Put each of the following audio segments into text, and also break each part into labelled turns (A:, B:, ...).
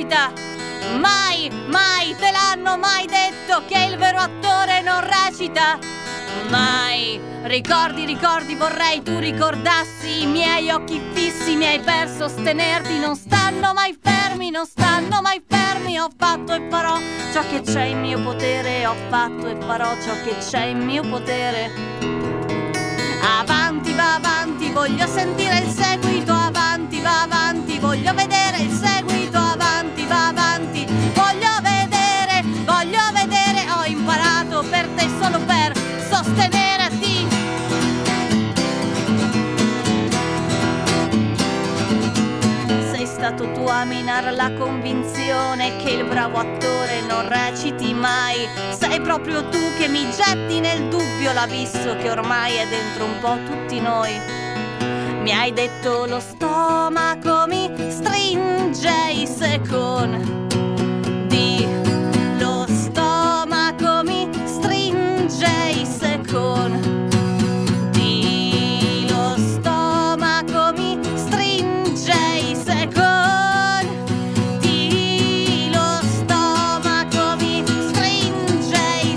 A: recita. Mai, mai te l'hanno mai detto che il vero attore non recita. Mai. Ricordi, ricordi, vorrei tu ricordassi i miei occhi fissi, mi hai per sostenerti. Non stanno mai fermi, non stanno mai fermi. Ho fatto e farò ciò che c'è in mio potere. Ho fatto e farò ciò che c'è in mio potere. Avanti, va avanti, voglio sentire il seguito. Avanti, va avanti, voglio vedere il seguito. Avanti, va avanti, voglio vedere, voglio vedere. Ho imparato per te solo per sostenerti. Sei stato tu a minare la convinzione che il bravo attore non reciti mai. Sei proprio tu che mi getti nel dubbio l'abisso che ormai è dentro un po' tutti noi. Mi hai detto lo stomaco mi stringe i secondi. Lo stomaco mi stringe i secondi. Lo stomaco mi stringe i secondi. Lo stomaco mi stringe i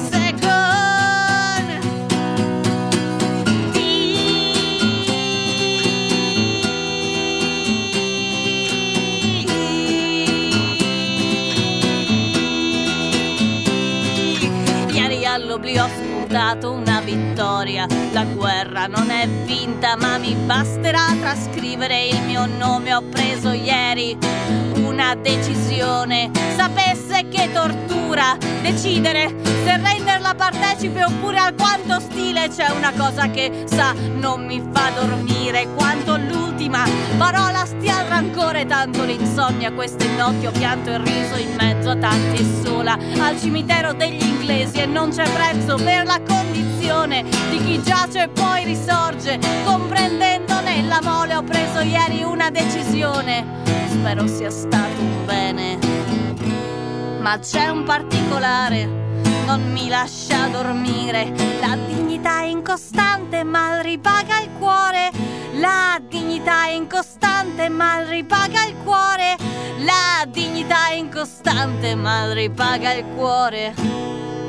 A: Ieri all'oblio ho spuntato una vittoria. La guerra non è vinta, ma mi basterà trascrivere il mio nome. Ho preso ieri una decisione. Sapesse che tortura decidere se renderla partecipe oppure alquanto stile. C'è una cosa che sa non mi fa dormire quanto l'ultima parola stia al rancore. Tanto l'insonnia queste notti ho pianto e riso in mezzo a tanti e sola al cimitero degli inglesi. E non c'è prezzo per la condizione di chi giace e poi risorge, comprendendone la mole. Ho preso ieri una decisione, spero sia stato un bene. Ma c'è un particolare, non mi lascia dormire. La dignità è incostante, mal ripaga il cuore. La dignità è incostante, mal ripaga il cuore. La dignità è incostante, mal ripaga il cuore.